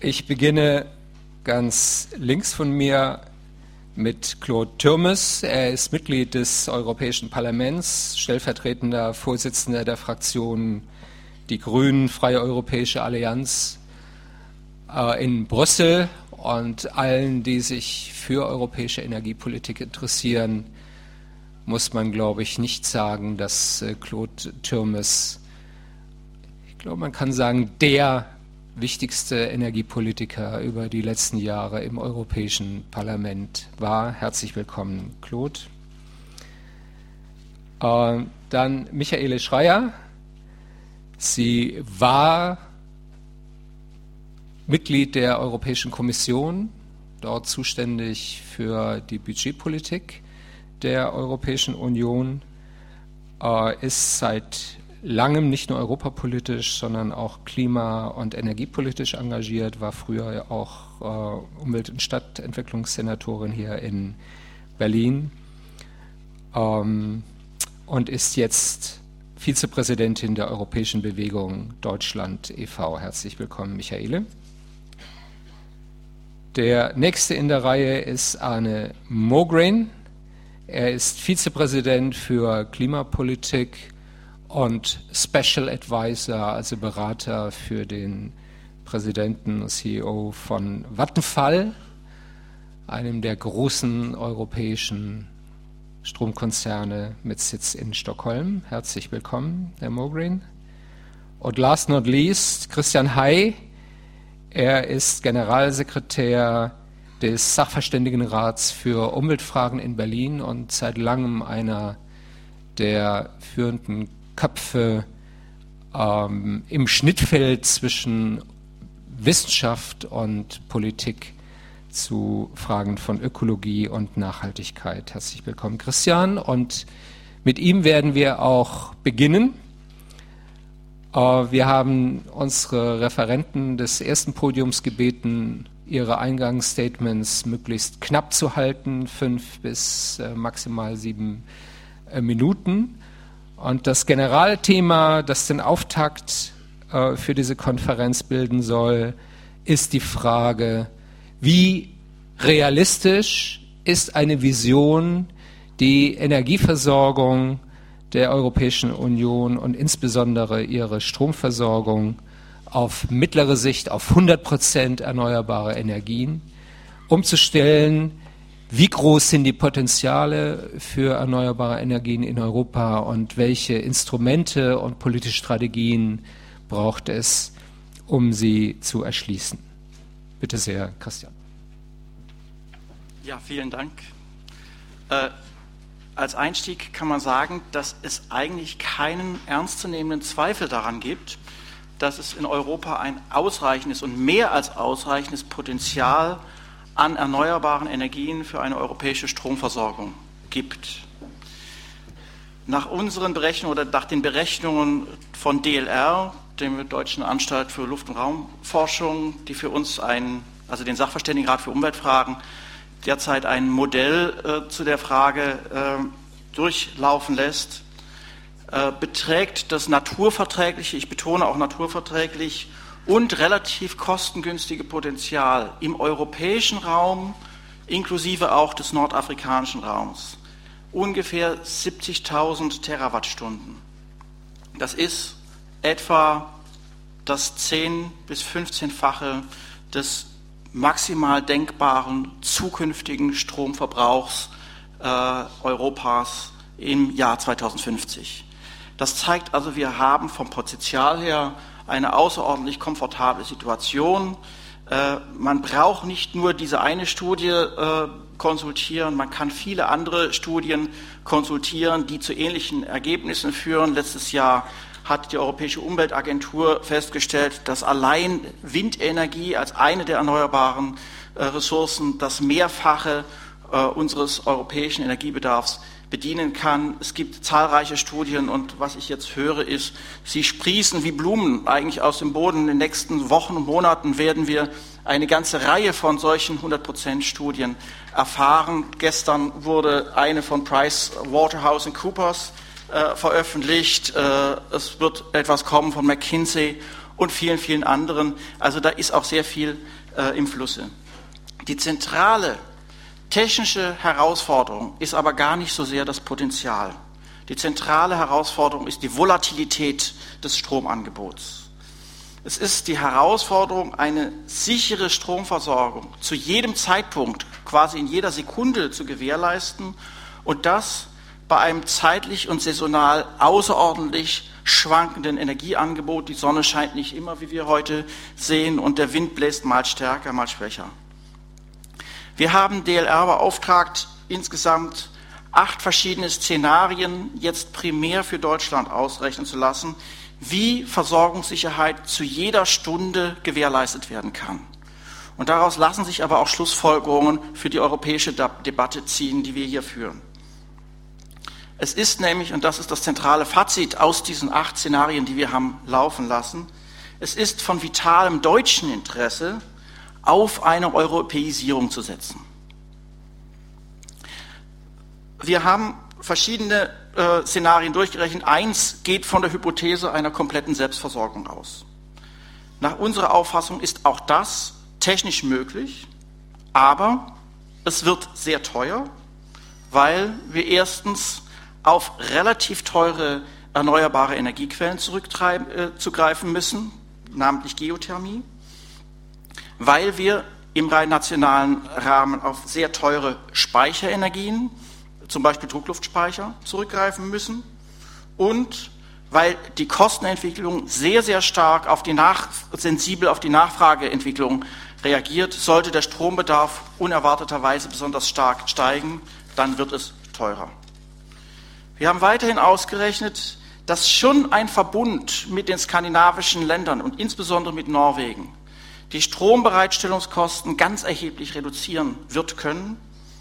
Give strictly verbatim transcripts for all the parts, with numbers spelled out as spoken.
Ich beginne ganz links von mir mit Claude Türmes. Er ist Mitglied des Europäischen Parlaments, stellvertretender Vorsitzender der Fraktion Die Grünen, Freie Europäische Allianz äh, in Brüssel. Und allen, die sich für europäische Energiepolitik interessieren, muss man, glaube ich, nicht sagen, dass äh, Claude Türmes, ich glaube, man kann sagen, der wichtigste Energiepolitiker über die letzten Jahre im Europäischen Parlament war. Herzlich willkommen, Claude. Äh, dann Michaele Schreyer. Sie war Mitglied der Europäischen Kommission, dort zuständig für die Budgetpolitik der Europäischen Union, äh, ist seit langem nicht nur europapolitisch, sondern auch klima- und energiepolitisch engagiert, war früher auch äh, Umwelt- und Stadtentwicklungssenatorin hier in Berlin ähm, und ist jetzt Vizepräsidentin der Europäischen Bewegung Deutschland e V Herzlich willkommen, Michaele. Der nächste in der Reihe ist Arne Mogren. Er ist Vizepräsident für Klimapolitik und Special Advisor, also Berater für den Präsidenten und C E O von Vattenfall, einem der großen europäischen Stromkonzerne mit Sitz in Stockholm. Herzlich willkommen, Herr Mogren. Und last not least, Christian Hay. Er ist Generalsekretär des Sachverständigenrats für Umweltfragen in Berlin und seit langem einer der führenden Köpfe ähm, im Schnittfeld zwischen Wissenschaft und Politik zu Fragen von Ökologie und Nachhaltigkeit. Herzlich willkommen, Christian. Und mit ihm werden wir auch beginnen. Äh, wir haben unsere Referenten des ersten Podiums gebeten, ihre Eingangsstatements möglichst knapp zu halten, fünf bis äh, maximal sieben äh, Minuten. Und das Generalthema, das den Auftakt äh, für diese Konferenz bilden soll, ist die Frage, wie realistisch ist eine Vision, die Energieversorgung der Europäischen Union und insbesondere ihre Stromversorgung auf mittlere Sicht auf hundert Prozent erneuerbare Energien umzustellen. Wie groß sind die Potenziale für erneuerbare Energien in Europa und welche Instrumente und politische Strategien braucht es, um sie zu erschließen? Bitte sehr, Christian. Ja, vielen Dank. Äh, als Einstieg kann man sagen, dass es eigentlich keinen ernstzunehmenden Zweifel daran gibt, dass es in Europa ein ausreichendes und mehr als ausreichendes Potenzial an erneuerbaren Energien für eine europäische Stromversorgung gibt. Nach unseren Berechnungen oder nach den Berechnungen von D L R, dem Deutschen Anstalt für Luft- und Raumforschung, die für uns ein, also den Sachverständigenrat für Umweltfragen, derzeit ein Modell äh, zu der Frage äh, durchlaufen lässt, äh, beträgt das naturverträgliche, ich betone auch naturverträglich, und relativ kostengünstige Potenzial im europäischen Raum, inklusive auch des nordafrikanischen Raums, ungefähr siebzigtausend Terawattstunden. Das ist etwa das zehn- bis fünfzehnfache des maximal denkbaren zukünftigen Stromverbrauchs äh, Europas im Jahr zweitausendfünfzig. Das zeigt also, wir haben vom Potenzial her eine außerordentlich komfortable Situation. Äh, man braucht nicht nur diese eine Studie äh, konsultieren, man kann viele andere Studien konsultieren, die zu ähnlichen Ergebnissen führen. Letztes Jahr hat die Europäische Umweltagentur festgestellt, dass allein Windenergie als eine der erneuerbaren äh, Ressourcen das Mehrfache äh, unseres europäischen Energiebedarfs bedienen kann. Es gibt zahlreiche Studien und was ich jetzt höre ist, sie sprießen wie Blumen eigentlich aus dem Boden. In den nächsten Wochen und Monaten werden wir eine ganze Reihe von solchen hundert Prozent Studien erfahren. Gestern wurde eine von PricewaterhouseCoopers äh, veröffentlicht. Äh, es wird etwas kommen von McKinsey und vielen, vielen anderen. Also da ist auch sehr viel äh, im Flusse. Die zentrale technische Herausforderung ist aber gar nicht so sehr das Potenzial. Die zentrale Herausforderung ist die Volatilität des Stromangebots. Es ist die Herausforderung, eine sichere Stromversorgung zu jedem Zeitpunkt, quasi in jeder Sekunde zu gewährleisten und das bei einem zeitlich und saisonal außerordentlich schwankenden Energieangebot. Die Sonne scheint nicht immer, wie wir heute sehen, und der Wind bläst mal stärker, mal schwächer. Wir haben D L R beauftragt, insgesamt acht verschiedene Szenarien jetzt primär für Deutschland ausrechnen zu lassen, wie Versorgungssicherheit zu jeder Stunde gewährleistet werden kann. Und daraus lassen sich aber auch Schlussfolgerungen für die europäische Debatte ziehen, die wir hier führen. Es ist nämlich, und das ist das zentrale Fazit aus diesen acht Szenarien, die wir haben laufen lassen, es ist von vitalem deutschen Interesse, auf eine Europäisierung zu setzen. Wir haben verschiedene äh, Szenarien durchgerechnet. Eins geht von der Hypothese einer kompletten Selbstversorgung aus. Nach unserer Auffassung ist auch das technisch möglich, aber es wird sehr teuer, weil wir erstens auf relativ teure erneuerbare Energiequellen zurückgreifen müssen, namentlich Geothermie, weil wir im rein nationalen Rahmen auf sehr teure Speicherenergien, zum Beispiel Druckluftspeicher, zurückgreifen müssen und weil die Kostenentwicklung sehr, sehr stark auf die nach, sensibel auf die Nachfrageentwicklung reagiert. Sollte der Strombedarf unerwarteterweise besonders stark steigen, dann wird es teurer. Wir haben weiterhin ausgerechnet, dass schon ein Verbund mit den skandinavischen Ländern und insbesondere mit Norwegen die Strombereitstellungskosten ganz erheblich reduzieren wird können.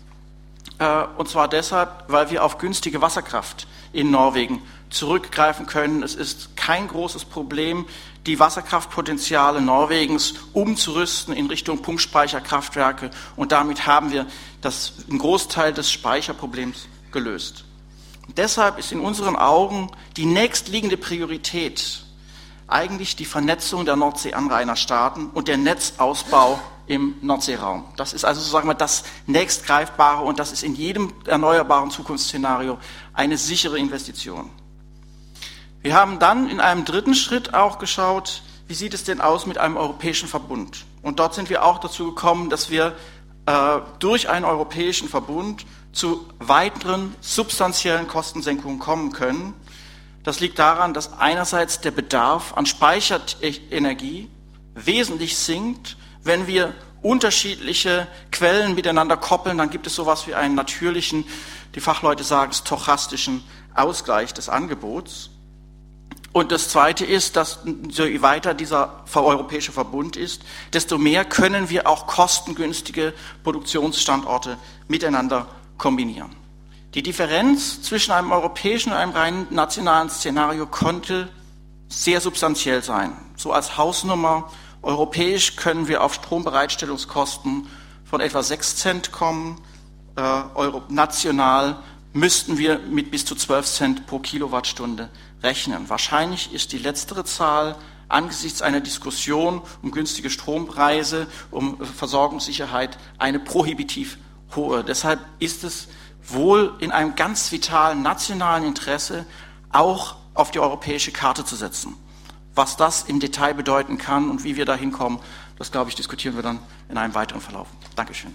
Und zwar deshalb, weil wir auf günstige Wasserkraft in Norwegen zurückgreifen können. Es ist kein großes Problem, die Wasserkraftpotenziale Norwegens umzurüsten in Richtung Pumpspeicherkraftwerke. Und damit haben wir das, einen Großteil des Speicherproblems gelöst. Und deshalb ist in unseren Augen die nächstliegende Priorität eigentlich die Vernetzung der Nordsee-Anrainerstaaten und der Netzausbau im Nordseeraum. Das ist also sozusagen mal das nächstgreifbare und das ist in jedem erneuerbaren Zukunftsszenario eine sichere Investition. Wir haben dann in einem dritten Schritt auch geschaut, wie sieht es denn aus mit einem europäischen Verbund? Und dort sind wir auch dazu gekommen, dass wir äh, durch einen europäischen Verbund zu weiteren substanziellen Kostensenkungen kommen können. Das liegt daran, dass einerseits der Bedarf an Speicherenergie wesentlich sinkt. Wenn wir unterschiedliche Quellen miteinander koppeln, dann gibt es sowas wie einen natürlichen, die Fachleute sagen, stochastischen Ausgleich des Angebots. Und das Zweite ist, dass je weiter dieser europäische Verbund ist, desto mehr können wir auch kostengünstige Produktionsstandorte miteinander kombinieren. Die Differenz zwischen einem europäischen und einem rein nationalen Szenario konnte sehr substanziell sein. So als Hausnummer: europäisch können wir auf Strombereitstellungskosten von etwa sechs Cent kommen, äh, Euro, national müssten wir mit bis zu zwölf Cent pro Kilowattstunde rechnen. Wahrscheinlich ist die letztere Zahl angesichts einer Diskussion um günstige Strompreise, um Versorgungssicherheit eine prohibitiv hohe. Deshalb ist es wohl in einem ganz vitalen nationalen Interesse auch auf die europäische Karte zu setzen. Was das im Detail bedeuten kann und wie wir da hinkommen, das, glaube ich, diskutieren wir dann in einem weiteren Verlauf. Dankeschön.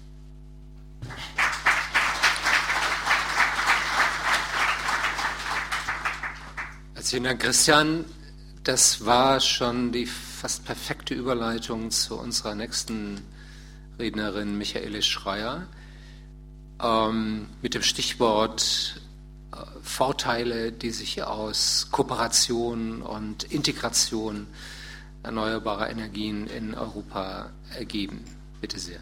Also vielen Dank, Christian. Das war schon die fast perfekte Überleitung zu unserer nächsten Rednerin, Michaele Schreier, ähm, mit dem Stichwort äh, Vorteile, die sich aus Kooperation und Integration erneuerbarer Energien in Europa ergeben. Bitte sehr.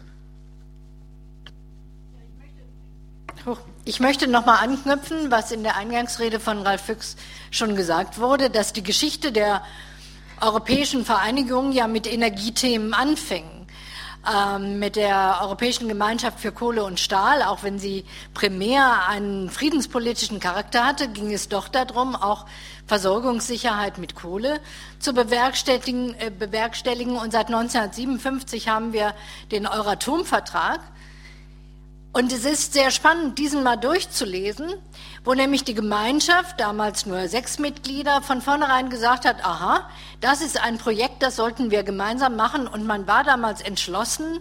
Ich möchte noch mal anknüpfen, was in der Eingangsrede von Ralf Füchs schon gesagt wurde, dass die Geschichte der europäischen Vereinigung ja mit Energiethemen anfing. ähm, mit der Europäischen Gemeinschaft für Kohle und Stahl, auch wenn sie primär einen friedenspolitischen Charakter hatte, ging es doch darum, auch Versorgungssicherheit mit Kohle zu bewerkstelligen. Äh, bewerkstelligen. Und seit neunzehnhundertsiebenundfünfzig haben wir den Euratom-Vertrag. Und es ist sehr spannend, diesen mal durchzulesen, wo nämlich die Gemeinschaft, damals nur sechs Mitglieder, von vornherein gesagt hat, aha, das ist ein Projekt, das sollten wir gemeinsam machen. Und man war damals entschlossen,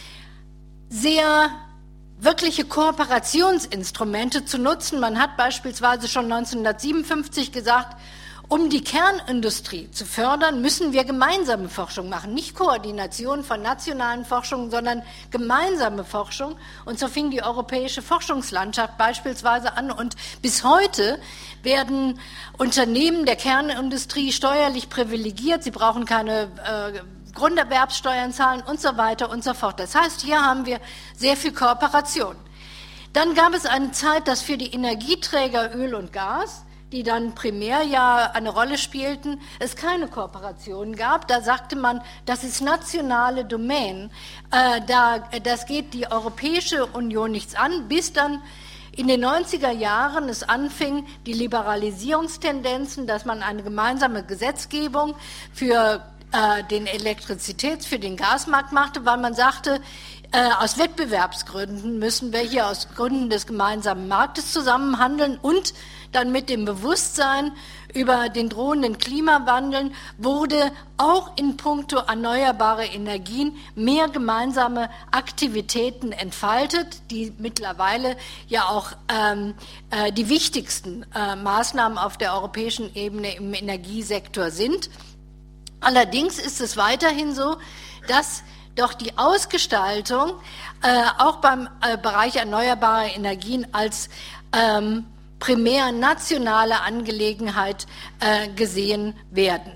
sehr wirkliche Kooperationsinstrumente zu nutzen. Man hat beispielsweise schon neunzehnhundertsiebenundfünfzig gesagt, um die Kernindustrie zu fördern, müssen wir gemeinsame Forschung machen. Nicht Koordination von nationalen Forschungen, sondern gemeinsame Forschung. Und so fing die europäische Forschungslandschaft beispielsweise an. Und bis heute werden Unternehmen der Kernindustrie steuerlich privilegiert. Sie brauchen keine äh, Grunderwerbssteuern zahlen und so weiter und so fort. Das heißt, hier haben wir sehr viel Kooperation. Dann gab es eine Zeit, dass für die Energieträger Öl und Gas, die dann primär ja eine Rolle spielten, es keine Kooperation gab. Da sagte man, das ist nationale Domain. Äh, da, das geht die Europäische Union nichts an, bis dann in den neunziger Jahren es anfing, die Liberalisierungstendenzen, dass man eine gemeinsame Gesetzgebung für äh, den Elektrizitäts-, für den Gasmarkt machte, weil man sagte, äh, aus Wettbewerbsgründen müssen wir hier aus Gründen des gemeinsamen Marktes zusammen handeln und dann mit dem Bewusstsein über den drohenden Klimawandel wurde auch in puncto erneuerbare Energien mehr gemeinsame Aktivitäten entfaltet, die mittlerweile ja auch ähm, äh, die wichtigsten äh, Maßnahmen auf der europäischen Ebene im Energiesektor sind. Allerdings ist es weiterhin so, dass doch die Ausgestaltung äh, auch beim äh, Bereich erneuerbare Energien als ähm, primär nationale Angelegenheit äh, gesehen werden.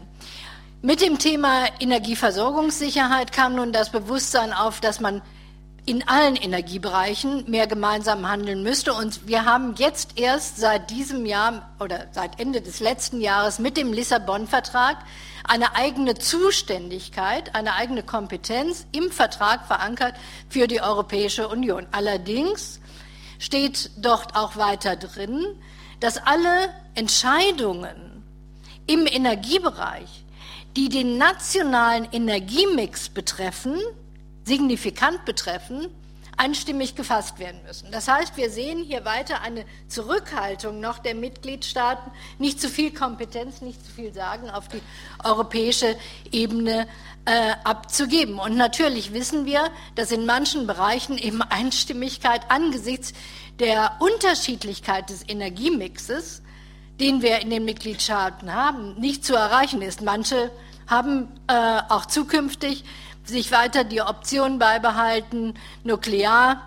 Mit dem Thema Energieversorgungssicherheit kam nun das Bewusstsein auf, dass man in allen Energiebereichen mehr gemeinsam handeln müsste. Und wir haben jetzt erst seit diesem Jahr oder seit Ende des letzten Jahres mit dem Lissabon-Vertrag eine eigene Zuständigkeit, eine eigene Kompetenz im Vertrag verankert für die Europäische Union. Allerdings steht dort auch weiter drin, dass alle Entscheidungen im Energiebereich, die den nationalen Energiemix betreffen, signifikant betreffen, einstimmig gefasst werden müssen. Das heißt, wir sehen hier weiter eine Zurückhaltung noch der Mitgliedstaaten, nicht zu viel Kompetenz, nicht zu viel Sagen auf die europäische Ebene äh, abzugeben. Und natürlich wissen wir, dass in manchen Bereichen eben Einstimmigkeit angesichts der Unterschiedlichkeit des Energiemixes, den wir in den Mitgliedstaaten haben, nicht zu erreichen ist. Manche haben äh, auch zukünftig sich weiter die Option beibehalten, Nuklearstrom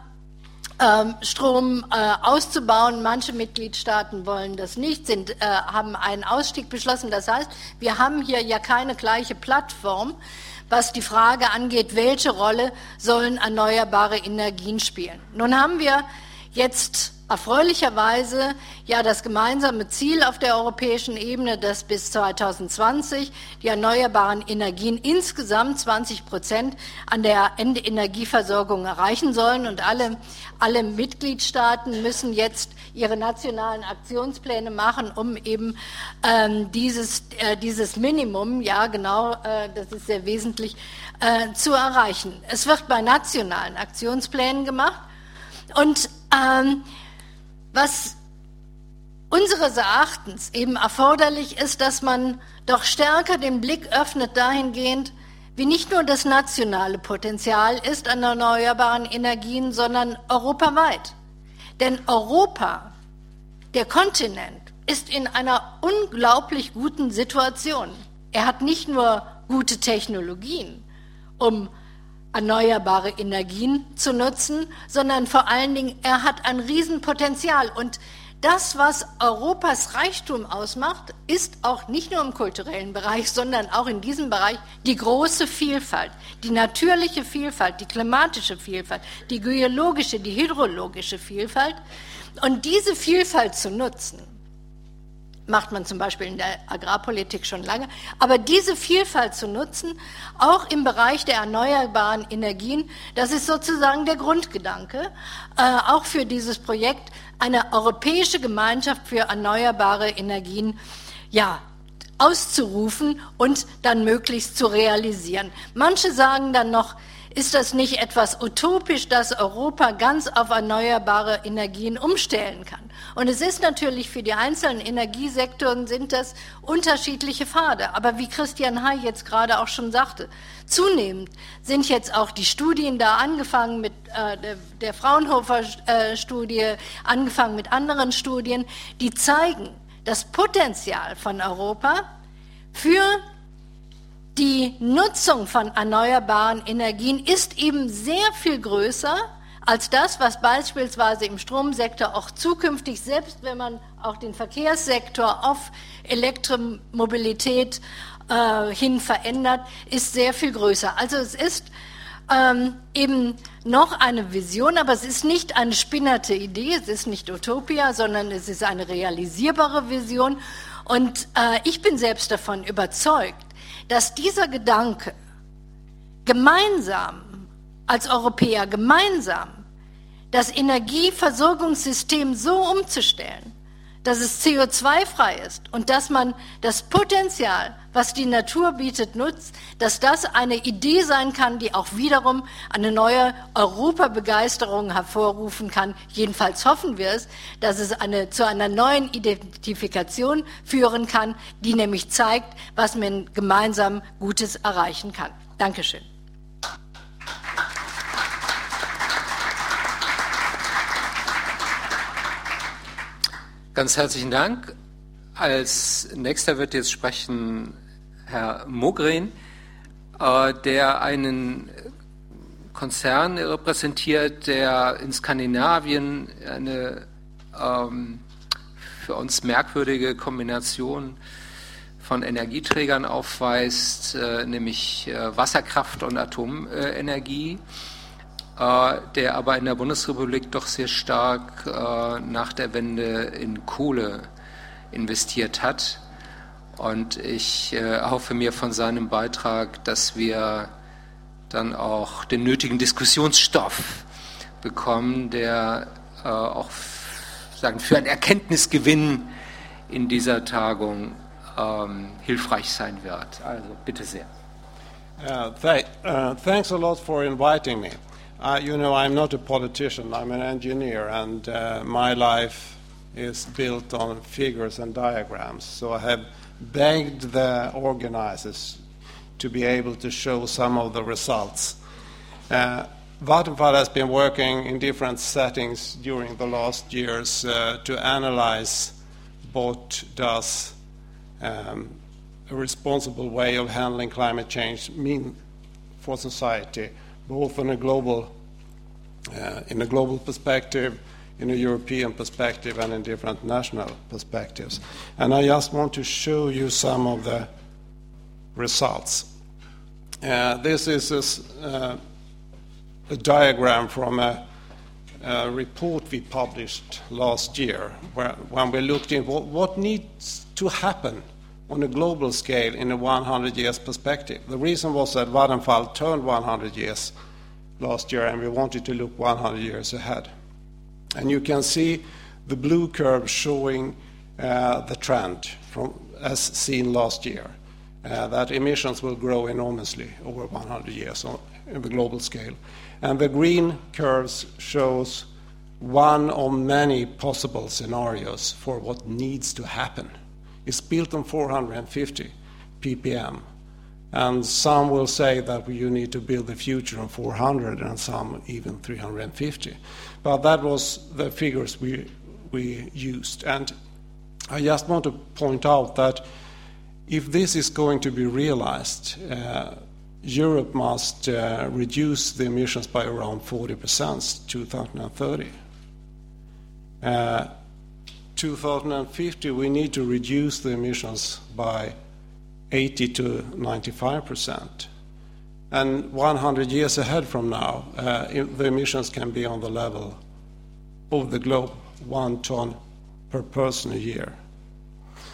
ähm, äh, auszubauen. Manche Mitgliedstaaten wollen das nicht, sind, äh, haben einen Ausstieg beschlossen. Das heißt, wir haben hier ja keine gleiche Plattform, was die Frage angeht, welche Rolle sollen erneuerbare Energien spielen. Nun haben wir jetzt erfreulicherweise ja das gemeinsame Ziel auf der europäischen Ebene, dass bis zweitausendzwanzig die erneuerbaren Energien insgesamt zwanzig Prozent an der Endenergieversorgung erreichen sollen. Und alle, alle Mitgliedstaaten müssen jetzt ihre nationalen Aktionspläne machen, um eben ähm, dieses, äh, dieses Minimum, ja genau, äh, das ist sehr wesentlich, äh, zu erreichen. Es wird bei nationalen Aktionsplänen gemacht. Und ähm, was unseres Erachtens eben erforderlich ist, dass man doch stärker den Blick öffnet dahingehend, wie nicht nur das nationale Potenzial ist an erneuerbaren Energien, sondern europaweit. Denn Europa, der Kontinent, ist in einer unglaublich guten Situation. Er hat nicht nur gute Technologien, um erneuerbare Energien zu nutzen, sondern vor allen Dingen, er hat ein Riesenpotenzial. Und das, was Europas Reichtum ausmacht, ist auch nicht nur im kulturellen Bereich, sondern auch in diesem Bereich die große Vielfalt, die natürliche Vielfalt, die klimatische Vielfalt, die geologische, die hydrologische Vielfalt. Und diese Vielfalt zu nutzen, macht man zum Beispiel in der Agrarpolitik schon lange. Aber diese Vielfalt zu nutzen, auch im Bereich der erneuerbaren Energien, das ist sozusagen der Grundgedanke, äh, auch für dieses Projekt, eine europäische Gemeinschaft für erneuerbare Energien, ja, auszurufen und dann möglichst zu realisieren. Manche sagen dann noch, ist das nicht etwas utopisch, dass Europa ganz auf erneuerbare Energien umstellen kann? Und es ist natürlich für die einzelnen Energiesektoren sind das unterschiedliche Pfade. Aber wie Christian Hay jetzt gerade auch schon sagte, zunehmend sind jetzt auch die Studien da, angefangen mit äh, der, der Fraunhofer-Studie, äh, angefangen mit anderen Studien, die zeigen, das Potenzial von Europa für die Nutzung von erneuerbaren Energien ist eben sehr viel größer als das, was beispielsweise im Stromsektor auch zukünftig, selbst wenn man auch den Verkehrssektor auf Elektromobilität äh, hin verändert, ist sehr viel größer. Also es ist ähm, eben noch eine Vision, aber es ist nicht eine spinnerte Idee, es ist nicht Utopia, sondern es ist eine realisierbare Vision. Und äh, ich bin selbst davon überzeugt, dass dieser Gedanke gemeinsam, als Europäer gemeinsam, das Energieversorgungssystem so umzustellen, dass es C O zwei frei ist und dass man das Potenzial, was die Natur bietet, nutzt, dass das eine Idee sein kann, die auch wiederum eine neue Europabegeisterung hervorrufen kann. Jedenfalls hoffen wir es, dass es eine, zu einer neuen Identifikation führen kann, die nämlich zeigt, was man gemeinsam Gutes erreichen kann. Dankeschön. Ganz herzlichen Dank. Als nächster wird jetzt sprechen Herr Mogren, äh, der einen Konzern repräsentiert, der in Skandinavien eine ähm, für uns merkwürdige Kombination von Energieträgern aufweist, äh, nämlich äh, Wasserkraft und Atomenergie. Der aber in der Bundesrepublik doch sehr stark äh, nach der Wende in Kohle investiert hat. Und ich äh, erhoffe mir von seinem Beitrag, dass wir dann auch den nötigen Diskussionsstoff bekommen, der äh, auch sagen, für einen Erkenntnisgewinn in dieser Tagung ähm, hilfreich sein wird. Also bitte sehr. Uh, th uh, thanks a lot for inviting me. Uh, you know, I'm not a politician, I'm an engineer, and uh, my life is built on figures and diagrams. So I have begged the organizers to be able to show some of the results. Uh, Vattenfall has been working in different settings during the last years uh, to analyze what does um, a responsible way of handling climate change mean for society, both in a global, uh, in a global perspective, in a European perspective, and in different national perspectives. And I just want to show you some of the results. Uh, this is a, uh, a diagram from a, a report we published last year, where, when we looked in what, what needs to happen on a global scale in a one hundred years perspective. The reason was that Vattenfall turned one hundred years last year, and we wanted to look one hundred years ahead. And you can see the blue curve showing uh, the trend from, as seen last year, uh, that emissions will grow enormously over one hundred years on, on the global scale. And the green curves shows one of many possible scenarios for what needs to happen. It's built on four hundred fifty p p m, and some will say that you need to build the future on four hundred, and some even three hundred fifty. But that was the figures we, we used. And I just want to point out that if this is going to be realized, uh, Europe must uh, reduce the emissions by around forty percent two thousand thirty. Uh, two thousand fifty, we need to reduce the emissions by eighty to ninety-five percent. And one hundred years ahead from now, uh, the emissions can be on the level of the globe, one ton per person a year.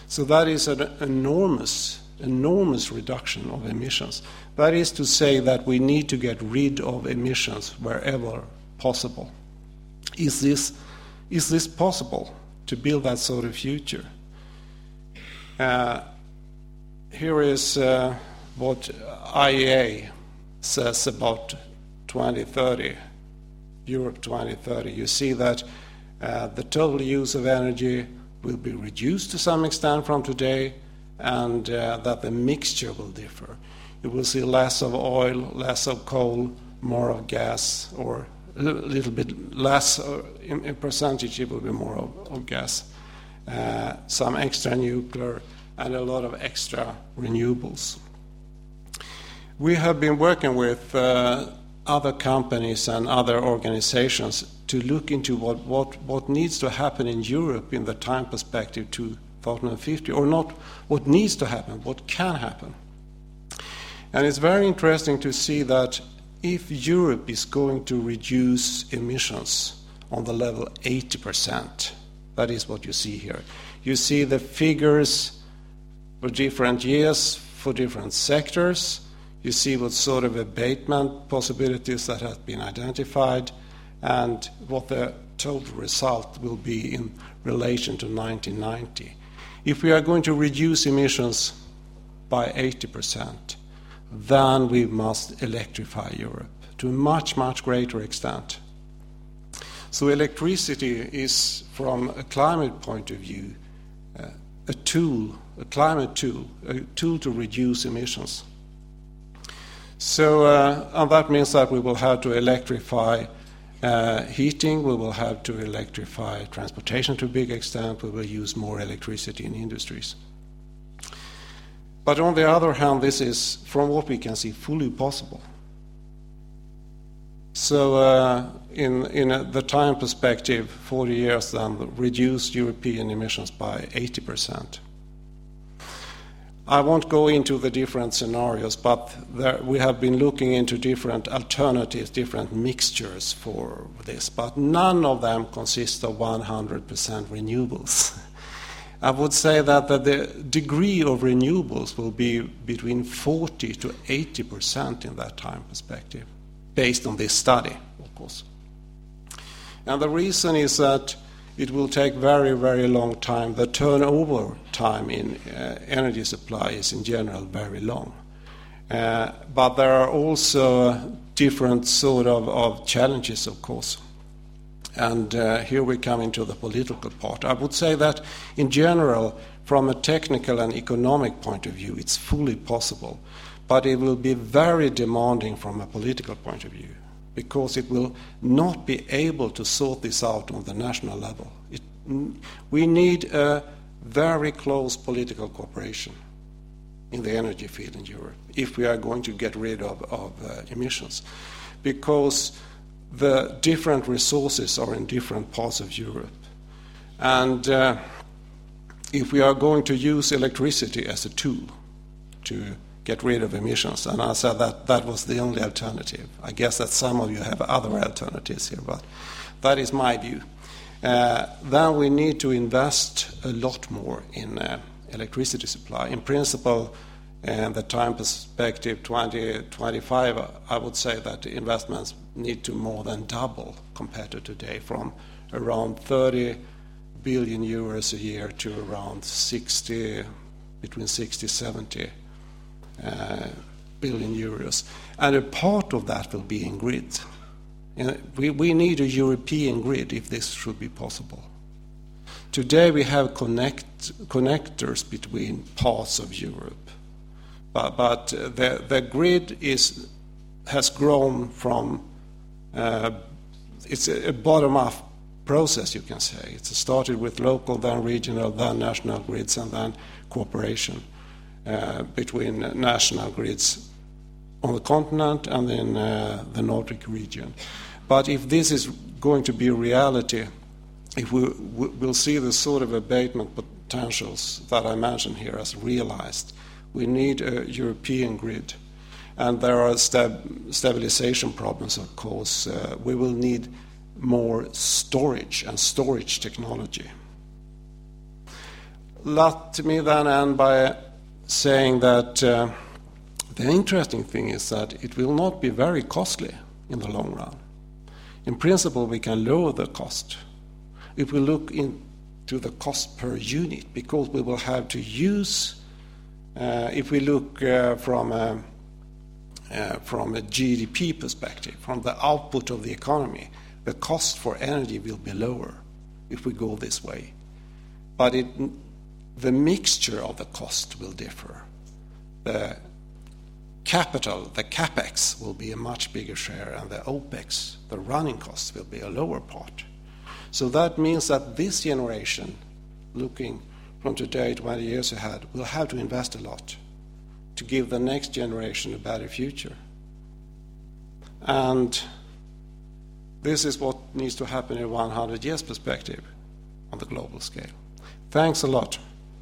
So that is an enormous, enormous reduction of emissions. That is to say that we need to get rid of emissions wherever possible. Is this, is this possible to build that sort of future? Uh, here is uh, what I E A says about twenty thirty, Europe twenty thirty. You see that uh, the total use of energy will be reduced to some extent from today, and uh, that the mixture will differ. You will see less of oil, less of coal, more of gas, or a little bit less uh, in, in percentage, it will be more of, of gas. Uh, some extra nuclear, and a lot of extra renewables. We have been working with uh, other companies and other organizations to look into what, what, what needs to happen in Europe in the time perspective to twenty fifty, or not what needs to happen, what can happen. And it's very interesting to see that if Europe is going to reduce emissions on the level eighty percent, that is what you see here. You see the figures for different years, for different sectors. You see what sort of abatement possibilities that have been identified, and what the total result will be in relation to nineteen ninety. If we are going to reduce emissions by eighty percent, then we must electrify Europe to a much, much greater extent. So electricity is, from a climate point of view, uh, a tool, a climate tool, a tool to reduce emissions. So uh, and that means that we will have to electrify uh, heating, we will have to electrify transportation to a big extent, we will use more electricity in industries. But on the other hand, this is, from what we can see, fully possible. So uh, in, in a, the time perspective, forty years then, reduce European emissions by eighty percent. I won't go into the different scenarios, but there, we have been looking into different alternatives, different mixtures for this, but none of them consist of one hundred percent renewables. I would say that the, the degree of renewables will be between forty to eighty percent in that time perspective, based on this study, of course. And the reason is that it will take very, very long time. The turnover time in uh, energy supply is in general very long. Uh, but there are also different sort of, of challenges, of course. And uh, here we come into the political part. I would say that in general, from a technical and economic point of view, it's fully possible. But it will be very demanding from a political point of view, because it will not be able to sort this out on the national level. It, we need a very close political cooperation in the energy field in Europe if we are going to get rid of, of uh, emissions, because the different resources are in different parts of Europe. And uh, if we are going to use electricity as a tool to get rid of emissions, and I said that that was the only alternative. I guess that some of you have other alternatives here, but that is my view. Uh, then we need to invest a lot more in uh, electricity supply. In principle, in the time perspective twenty twenty-five, I would say that the investments need to more than double compared to today, from around thirty billion euros a year to around sixty, between sixty, seventy Uh, billion euros. And a part of that will be in grid. You know, we, we need a European grid if this should be possible. Today we have connect, connectors between parts of Europe, but, but the, the grid is, has grown from, uh, it's a, a bottom-up process, you can say. It started with local, then regional, then national grids, and then cooperation Uh, between national grids on the continent and in uh, the Nordic region. But if this is going to be a reality, if we will see the sort of abatement potentials that I mentioned here as realized, we need a European grid. And there are stab- stabilization problems, of course. Uh, we will need more storage and storage technology. let me then end by saying that uh, the interesting thing is that it will not be very costly in the long run. In principle, we can lower the cost. If we look into the cost per unit, because we will have to use, uh, if we look uh, from a, uh, from a G D P perspective, from the output of the economy, the cost for energy will be lower if we go this way. But it, the mixture of the cost will differ. The capital, the capex, will be a much bigger share, and the opex, the running costs, will be a lower part. So that means that this generation, looking from today twenty years ahead, will have to invest a lot to give the next generation a better future. And this is what needs to happen in one hundred years perspective on the global scale. Thanks a lot.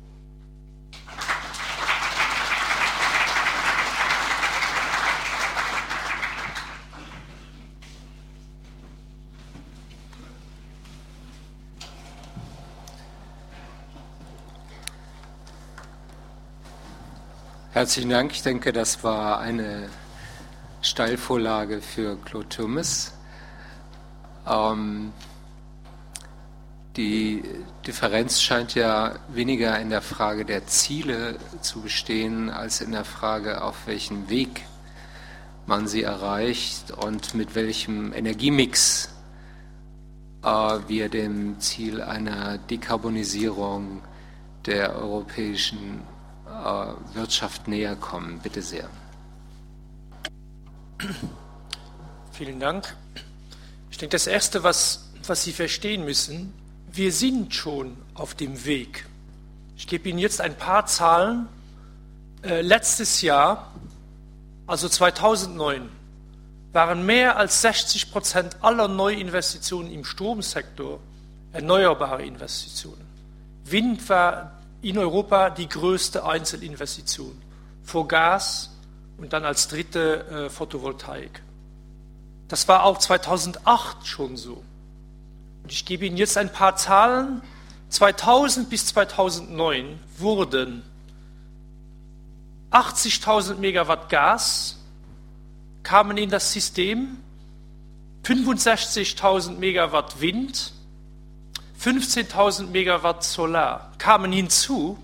Herzlichen Dank. Ich denke, das war eine Steilvorlage für Claude Turmes. Ähm, die Differenz scheint ja weniger in der Frage der Ziele zu bestehen, als in der Frage, auf welchem Weg man sie erreicht und mit welchem Energiemix äh, wir dem Ziel einer Dekarbonisierung der europäischen äh, Wirtschaft näher kommen. Bitte sehr. Vielen Dank. Ich denke, das Erste, was, was Sie verstehen müssen, wir sind schon auf dem Weg. Ich gebe Ihnen jetzt ein paar Zahlen. Äh, letztes Jahr, also zweitausendneun, waren mehr als sechzig Prozent aller Neuinvestitionen im Stromsektor erneuerbare Investitionen. Wind war in Europa die größte Einzelinvestition, vor Gas und dann als dritte äh, Photovoltaik. Das war auch zweitausendacht schon so. Und ich gebe Ihnen jetzt ein paar Zahlen. zweitausend bis zweitausendneun wurden achtzigtausend Megawatt Gas kamen in das System, fünfundsechzigtausend Megawatt Wind, fünfzehntausend Megawatt Solar kamen hinzu.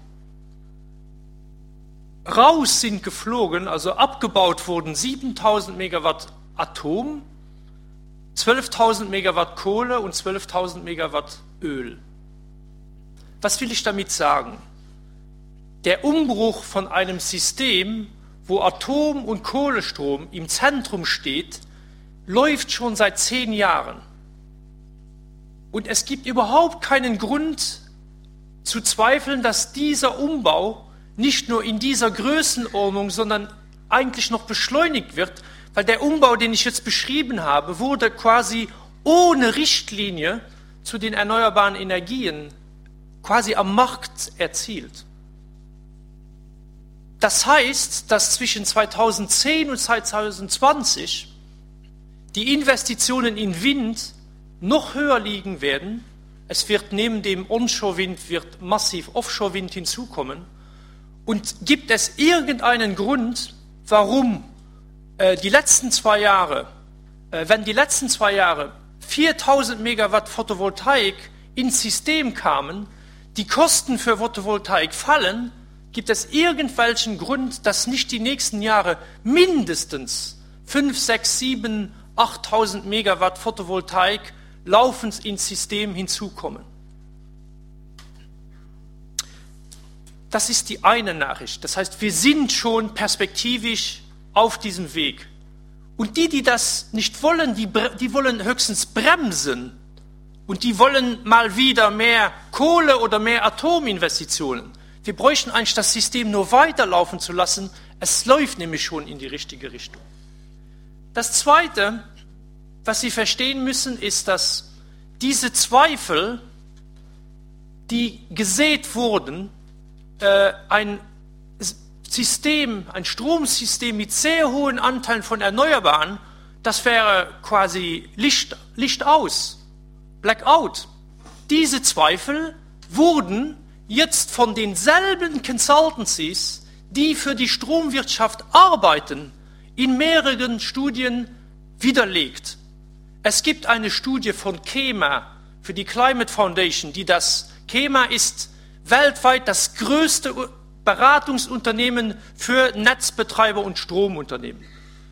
Raus sind geflogen, also abgebaut wurden siebentausend Megawatt Atom, zwölftausend Megawatt Kohle und zwölftausend Megawatt Öl. Was will ich damit sagen? Der Umbruch von einem System, wo Atom- und Kohlestrom im Zentrum steht, läuft schon seit zehn Jahren. Und es gibt überhaupt keinen Grund zu zweifeln, dass dieser Umbau nicht nur in dieser Größenordnung, sondern eigentlich noch beschleunigt wird, weil der Umbau, den ich jetzt beschrieben habe, wurde quasi ohne Richtlinie zu den erneuerbaren Energien quasi am Markt erzielt. Das heißt, dass zwischen zweitausendzehn und zweitausendzwanzig die Investitionen in Wind noch höher liegen werden. Es wird neben dem Onshore-Wind wird massiv Offshore-Wind hinzukommen. Und gibt es irgendeinen Grund, warum äh, die letzten zwei Jahre, äh, wenn die letzten zwei Jahre viertausend Megawatt Photovoltaik ins System kamen, die Kosten für Photovoltaik fallen, gibt es irgendwelchen Grund, dass nicht die nächsten Jahre mindestens fünf, sechs, sieben, achttausend Megawatt Photovoltaik laufend ins System hinzukommen? Das ist die eine Nachricht. Das heißt, wir sind schon perspektivisch auf diesem Weg. Und die, die das nicht wollen, die, die wollen höchstens bremsen. Und die wollen mal wieder mehr Kohle oder mehr Atominvestitionen. Wir bräuchten eigentlich das System nur weiterlaufen zu lassen. Es läuft nämlich schon in die richtige Richtung. Das Zweite, was Sie verstehen müssen, ist, dass diese Zweifel, die gesät wurden, äh, ein System, ein Stromsystem mit sehr hohen Anteilen von Erneuerbaren, das wäre quasi Licht, Licht aus, Blackout. Diese Zweifel wurden jetzt von denselben Consultancies, die für die Stromwirtschaft arbeiten, in mehreren Studien widerlegt. Es gibt eine Studie von KEMA für die Climate Foundation, die das, KEMA ist weltweit das größte Beratungsunternehmen für Netzbetreiber und Stromunternehmen.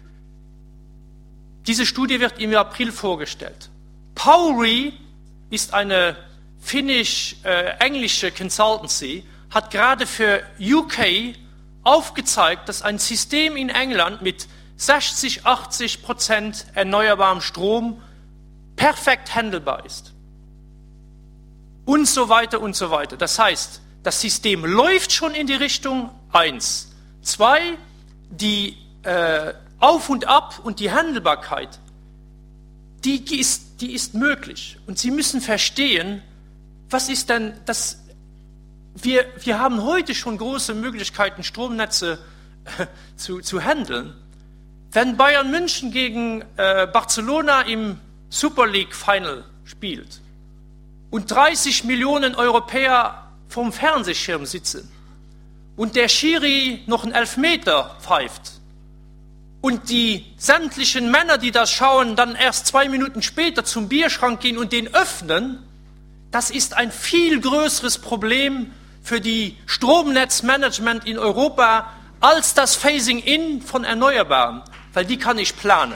Diese Studie wird im April vorgestellt. Powry ist eine finnisch-englische Consultancy, hat gerade für U K aufgezeigt, dass ein System in England mit sechzig, achtzig Prozent erneuerbarem Strom perfekt handelbar ist. Und so weiter und so weiter. Das heißt, das System läuft schon in die Richtung eins. Zwei, die äh, Auf und Ab und die Handelbarkeit, die, die, ist, die ist möglich. Und Sie müssen verstehen, was ist denn das? Wir, wir haben heute schon große Möglichkeiten, Stromnetze äh, zu, zu handeln. Wenn Bayern München gegen äh, Barcelona im Super League Final spielt und dreißig Millionen Europäer vom Fernsehschirm sitzen und der Schiri noch einen Elfmeter pfeift und die sämtlichen Männer, die das schauen, dann erst zwei Minuten später zum Bierschrank gehen und den öffnen, das ist ein viel größeres Problem für die Stromnetzmanagement in Europa als das Phasing-in von Erneuerbaren, weil die kann ich planen.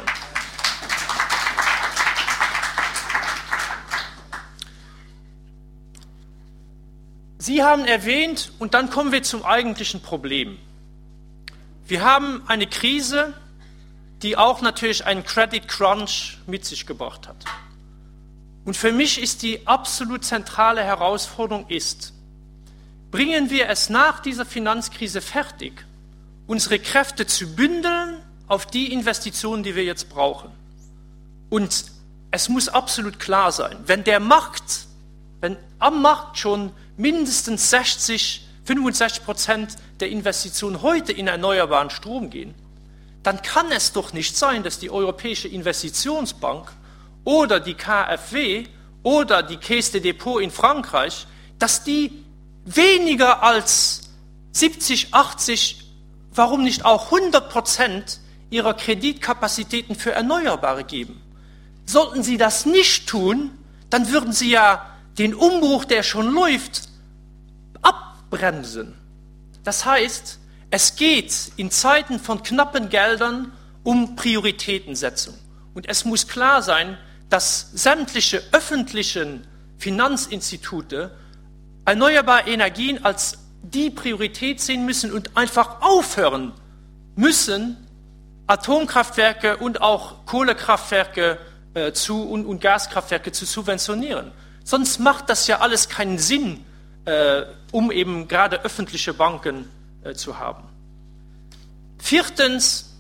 Sie haben erwähnt, und dann kommen wir zum eigentlichen Problem. Wir haben eine Krise, die auch natürlich einen Credit Crunch mit sich gebracht hat. Und für mich ist die absolut zentrale Herausforderung ist, bringen wir es nach dieser Finanzkrise fertig, unsere Kräfte zu bündeln auf die Investitionen, die wir jetzt brauchen. Und es muss absolut klar sein, wenn der Markt, wenn am Markt schon mindestens sechzig, fünfundsechzig Prozent der Investitionen heute in erneuerbaren Strom gehen, dann kann es doch nicht sein, dass die Europäische Investitionsbank oder die K f W oder die Caisse de Dépôt in Frankreich, dass die weniger als siebzig, achtzig, warum nicht auch hundert Prozent ihrer Kreditkapazitäten für Erneuerbare geben. Sollten sie das nicht tun, dann würden sie ja den Umbruch, der schon läuft, abbremsen. Das heißt, es geht in Zeiten von knappen Geldern um Prioritätensetzung. Und es muss klar sein, dass sämtliche öffentlichen Finanzinstitute erneuerbare Energien als die Priorität sehen müssen und einfach aufhören müssen, Atomkraftwerke und auch Kohlekraftwerke äh, zu, und, und Gaskraftwerke zu subventionieren. Sonst macht das ja alles keinen Sinn, äh, um eben gerade öffentliche Banken äh, zu haben. Viertens,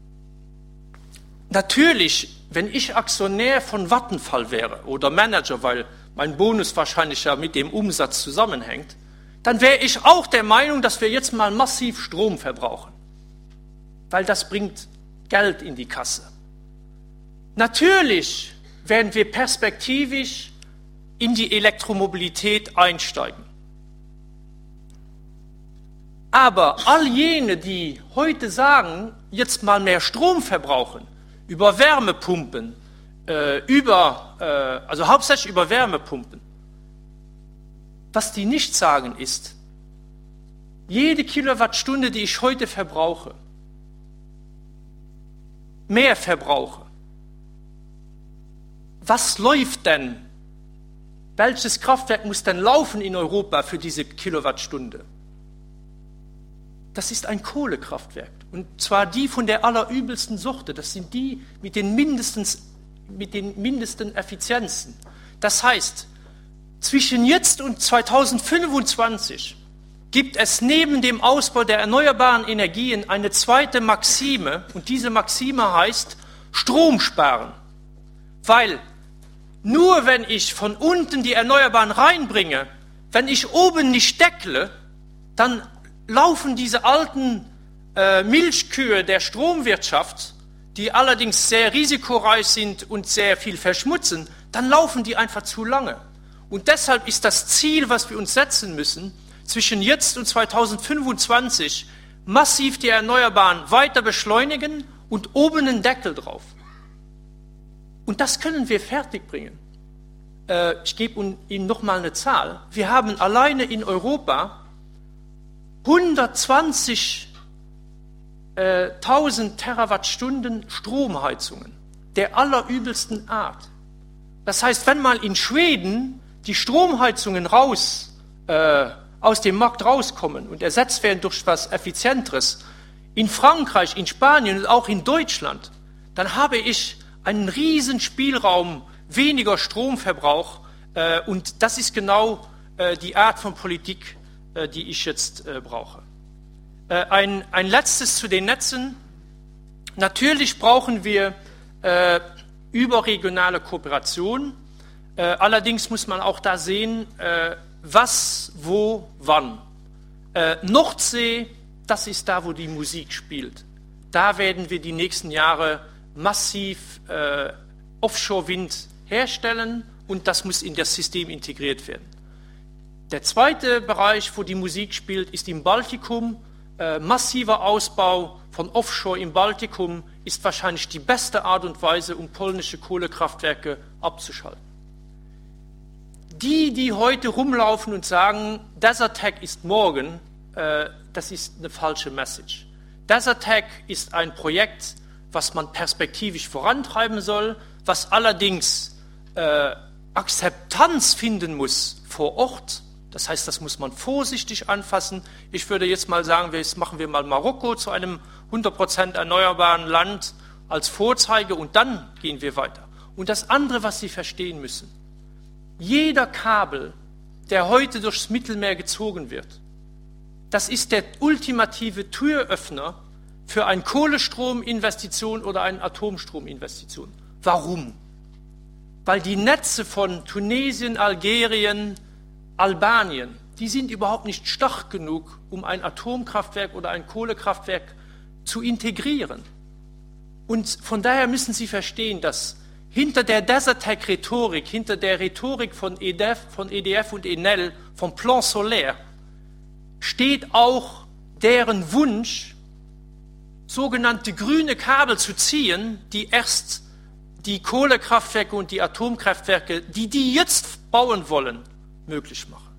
natürlich, wenn ich Aktionär von Vattenfall wäre oder Manager, weil mein Bonus wahrscheinlich ja mit dem Umsatz zusammenhängt, dann wäre ich auch der Meinung, dass wir jetzt mal massiv Strom verbrauchen, weil das bringt Geld in die Kasse. Natürlich werden wir perspektivisch in die Elektromobilität einsteigen. Aber all jene, die heute sagen, jetzt mal mehr Strom verbrauchen, über Wärmepumpen, äh, über, äh, also hauptsächlich über Wärmepumpen, was die nicht sagen ist, jede Kilowattstunde, die ich heute verbrauche, mehr verbrauche, was läuft denn? Welches Kraftwerk muss denn laufen in Europa für diese Kilowattstunde? Das ist ein Kohlekraftwerk. Und zwar die von der allerübelsten Sorte. Das sind die mit den, mindestens, mit den mindesten Effizienzen. Das heißt, zwischen jetzt und zweitausendfünfundzwanzig gibt es neben dem Ausbau der erneuerbaren Energien eine zweite Maxime. Und diese Maxime heißt Strom sparen. Weil nur wenn ich von unten die Erneuerbaren reinbringe, wenn ich oben nicht deckle, dann laufen diese alten äh, Milchkühe der Stromwirtschaft, die allerdings sehr risikoreich sind und sehr viel verschmutzen, dann laufen die einfach zu lange. Und deshalb ist das Ziel, was wir uns setzen müssen, zwischen jetzt und zweitausendfünfundzwanzig massiv die Erneuerbaren weiter beschleunigen und oben einen Deckel drauf. Und das können wir fertigbringen. Äh, ich gebe Ihnen nochmal eine Zahl. Wir haben alleine in Europa hundertzwanzigtausend Terawattstunden Stromheizungen der allerübelsten Art. Das heißt, wenn mal in Schweden die Stromheizungen raus, äh, aus dem Markt rauskommen und ersetzt werden durch etwas Effizienteres, in Frankreich, in Spanien und auch in Deutschland, dann habe ich einen riesen Spielraum, weniger Stromverbrauch, äh, und das ist genau äh, die Art von Politik, äh, die ich jetzt äh, brauche. Äh, ein, ein letztes zu den Netzen. Natürlich brauchen wir äh, überregionale Kooperation. Äh, allerdings muss man auch da sehen, äh, was, wo, wann. Äh, Nordsee, das ist da, wo die Musik spielt. Da werden wir die nächsten Jahre massiv äh, Offshore-Wind herstellen und das muss in das System integriert werden. Der zweite Bereich, wo die Musik spielt, ist im Baltikum. Äh, massiver Ausbau von Offshore im Baltikum ist wahrscheinlich die beste Art und Weise, um polnische Kohlekraftwerke abzuschalten. Die, die heute rumlaufen und sagen, Desertec ist morgen, äh, das ist eine falsche Message. Desertec ist ein Projekt, was man perspektivisch vorantreiben soll, was allerdings äh, Akzeptanz finden muss vor Ort. Das heißt, das muss man vorsichtig anfassen. Ich würde jetzt mal sagen, jetzt machen wir mal Marokko zu einem hundert Prozent erneuerbaren Land als Vorzeige und dann gehen wir weiter. Und das andere, was Sie verstehen müssen, jeder Kabel, der heute durchs Mittelmeer gezogen wird, das ist der ultimative Türöffner für eine Kohlestrominvestition oder eine Atomstrominvestition. Warum? Weil die Netze von Tunesien, Algerien, Albanien, die sind überhaupt nicht stark genug, um ein Atomkraftwerk oder ein Kohlekraftwerk zu integrieren. Und von daher müssen Sie verstehen, dass hinter der Desertec-Rhetorik, hinter der Rhetorik von E D F, von E D F und Enel, vom Plan Solaire, steht auch deren Wunsch, sogenannte grüne Kabel zu ziehen, die erst die Kohlekraftwerke und die Atomkraftwerke, die die jetzt bauen wollen, möglich machen.